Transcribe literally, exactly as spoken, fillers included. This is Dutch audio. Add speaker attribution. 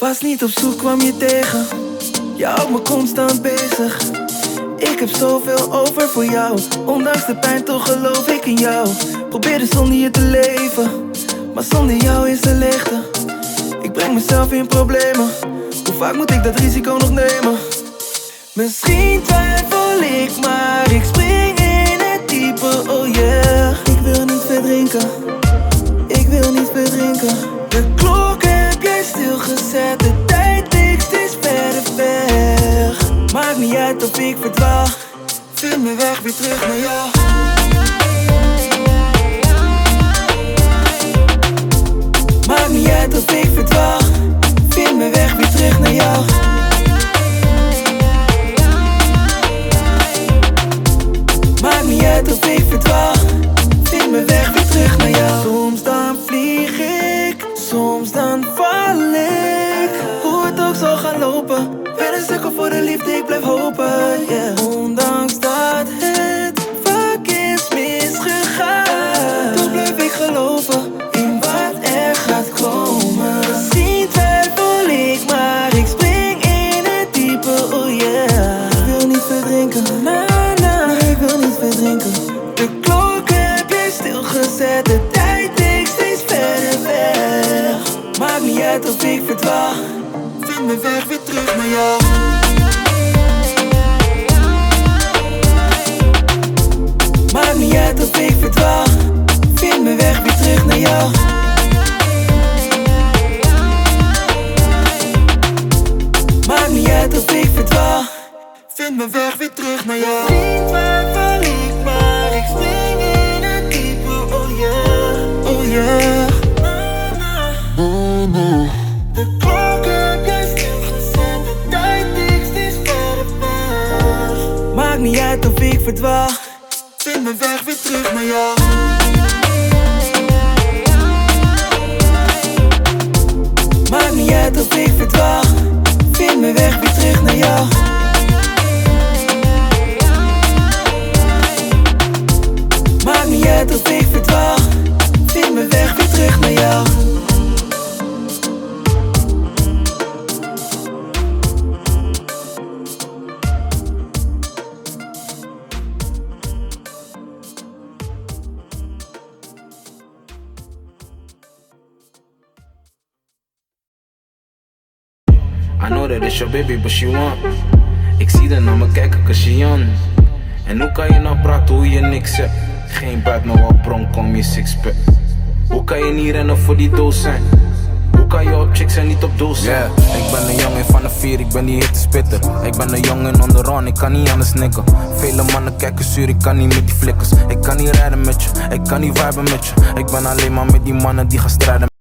Speaker 1: Was niet op zoek, kwam je tegen. Je houdt me constant bezig. Ik heb zoveel over voor jou. Ondanks de pijn, toch geloof ik in jou. Probeerde zonder je te leven, maar zonder jou is de leegte. Ik breng mezelf in problemen. Hoe vaak moet ik dat risico nog nemen? Misschien twijfel ik, maar ik spring in het diepe, oh yeah. Ik wil niet verdrinken, ik wil niet verdrinken. De klok heb jij stilgezet, de tijd tikt steeds verder weg. Maakt niet uit of ik verdwaal, vind me weg weer terug naar jou. Maakt niet uit of ik verdwaal, vind me weg weer terug naar jou. Maakt niet uit of ik verdwaal, vind me weg weer terug naar jou. Soms dan vlieg ik, soms dan val ik. Hoe het ook zal gaan lopen, ben een sukkel voor de liefde, ik blijf hopen, yeah. Ondanks dat het vaak is misgegaan, toch blijf ik geloven in wat er gaat komen. Misschien twijfel ik, maar ik spring in het diepe, oh yeah. Ik wil niet verdrinken, na na, nee, ik wil niet verdrinken. De klok heb jij stilgezet, de tijd tikt steeds verder weg. Maakt niet uit of ik verdwaal, vind me weg weer terug naar jou. Maakt niet uit of ik verdwaal, vind me weg weer terug naar jou. Maakt niet uit of ik verdwaal, vind me weg weer terug naar jou. Niet twijfel ik, maar ik spring in het diepe, oh yeah, oh yeah. De klok heb jij stilgezet, de tijd tikt steeds verder weg. Maakt niet uit of ik verdwaal, vind me weg weer terug naar jou. Maakt niet uit of ik verdwaal, vind me weg weer terug naar jou. Maakt niet uit of ik verdwaal, vind me weg weer terug naar jou.
Speaker 2: I know that it's your baby, but she want. Ik zie haar naar me kijken, cause she on. En hoe kan je nou praten hoe je niks hebt? Geen buit, maar wat bronk, kom je sixpack. Hoe kan je niet rennen voor die doos zijn? Hoe kan je op chicks en niet op doos zijn? Yeah, ik ben een jongen van de vier, ik ben die hitte spitter. Ik ben een jongen on the run, ik kan niet anders nikken. Vele mannen kijken zuur, ik kan niet met die flikkers. Ik kan niet rijden met je, ik kan niet viben met je. Ik ben alleen maar met die mannen die gaan strijden.